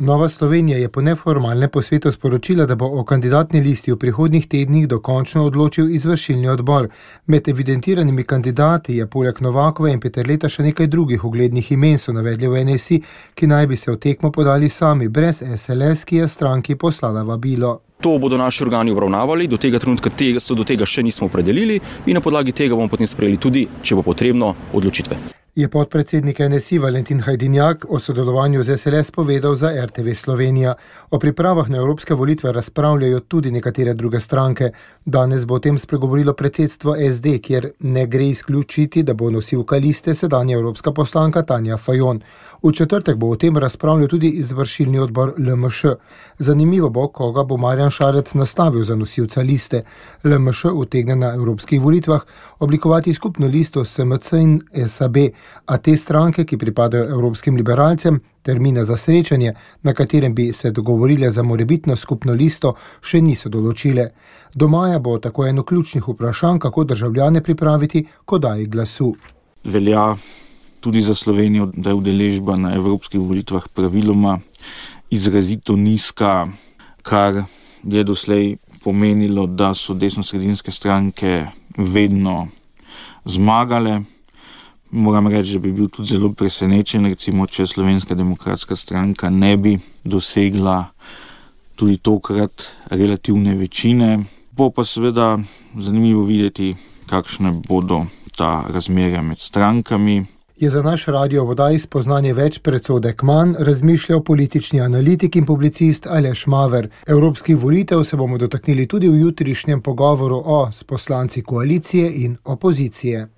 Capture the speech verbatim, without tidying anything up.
Nova Slovenija je po neformalnem posvetu sporočila, da bo o kandidatni listi v prihodnjih tednih dokončno odločil izvršilni odbor. Med evidentiranimi kandidati je poleg Novakove in Peterleta še nekaj drugih uglednih imen, so navedli v N S I, ki naj bi se v tekmo podali sami, brez S L S, ki je stranki poslala vabilo. To bodo naši organi obravnavali, do tega trenutka tega, so do tega še nismo opredelili in na podlagi tega bomo potem sprejeli tudi, če bo potrebno, odločitve. Je podpredsednik N S I Valentin Hajdinjak o sodelovanju z S L S povedal za R T V Slovenija. O pripravah na evropske volitve razpravljajo tudi nekatere druge stranke. Danes bo o tem spregovorilo predsedstvo S D, kjer ne gre izključiti, da bo nosilka liste sedanja evropska poslanka Tanja Fajon. V četrtek bo o tem razpravljal tudi izvršilni odbor L M Š. Zanimivo bo, koga bo Marjan Šarec nastavil za nosilca liste. L M Š utegne na evropskih volitvah oblikovati skupno listo S M C in S A B, a te stranke, ki pripadajo evropskim liberalcem, termina za srečanje, na katerem bi se dogovorile za morebitno skupno listo, še niso določile. Do maja bo tako eno ključnih vprašanj, kako državljane pripraviti k oddaji glasu. Velja tudi za Slovenijo, da je udeležba na evropskih volitvah praviloma izrazito nizka, kar je doslej pomenilo, da so desnosredinske stranke vedno zmagale. Moram reči, da bi bil tudi zelo presenečen, recimo, če Slovenska demokratska stranka ne bi dosegla tudi tokrat relativne večine. Bo pa seveda zanimivo videti, kakšne bodo ta razmerja med strankami. Je za naš radio v oddaji Spoznanje več predsodek manj razmišljal politični analitik in publicist Aleš Maver. Evropskih volitev se bomo dotaknili tudi v jutrišnjem pogovoru o s poslanci koalicije in opozicije.